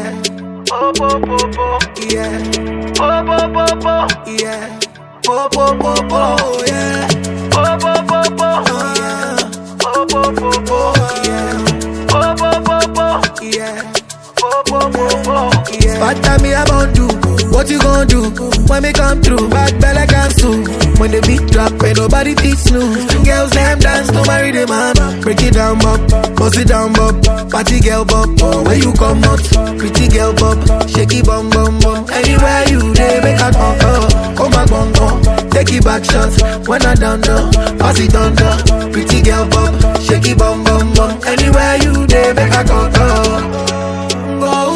yeah. Oh, oh, oh, oh, yeah. Oh, oh, oh, oh, yeah. Oh, oh, oh, oh, yeah. Oh, oh, oh, oh, yeah. Oh, oh, oh, oh, yeah. Oh, oh, oh, oh, yeah. Oh, oh, oh, oh, yeah. Bad time me about you. What you gon' do when me come through? Bad belly cancel. When the beat drop, ain't nobody teach snooze. Girls them dance to marry the man. Break it down, bop, bust it down, bop. Party girl, bop, oh, where you come out? Pretty girl, bop, shaky bum bum bum. Anywhere you dey, make a come, come back, bum bum. Take it back shots when I done done. Pass it on the pretty girl, bop, shaky bum bum bum. Anywhere you dey, make a come, go.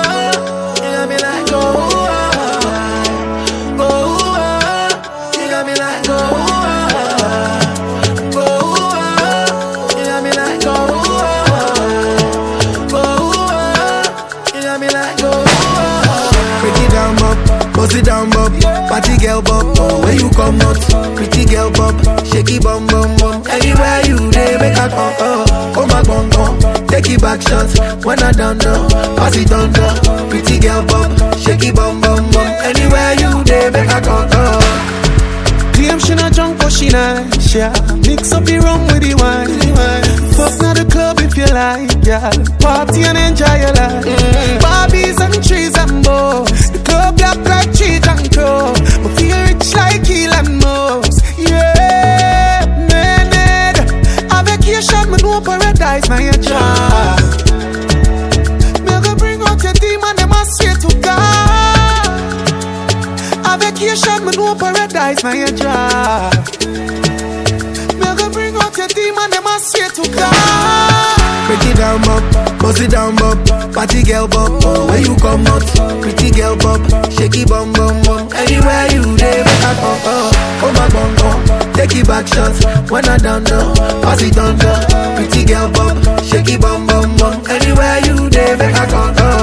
Bust it down, bop, party girl, bop, oh, where you come out? Pretty girl, bop, shaky bum bum bum. Anywhere you dey, make a come, come back, bum bum. Take it back shots when I done done. Pass it on the pretty girl, bop, shaky bum bum bum. Anywhere you dey, make a come, Damn, she not drunk, but she nice, yeah. Mix up the rum with the wine. Fuck now the club if you like, yeah. Party and enjoy your life. Barbies and trees and bows. The club black like cheese and crow. But feel rich like Elon Musk. Yeah, man, a vacation, me know paradise, my job. Me go bring out your demon, them I swear to God. A vacation, me know paradise, my job. Me go bring out your demon, them I swear to God. break it down, bop, bust it down, bop. Party girl, bop, oh, where you come out? Pretty girl, bop, shaky bum bum bum. Anywhere you dey, make a come, oh my bum bum. Take it back shots when I done done. Pass it on the pretty girl, bop, shaky bum bum bum. Anywhere you dey, make a come,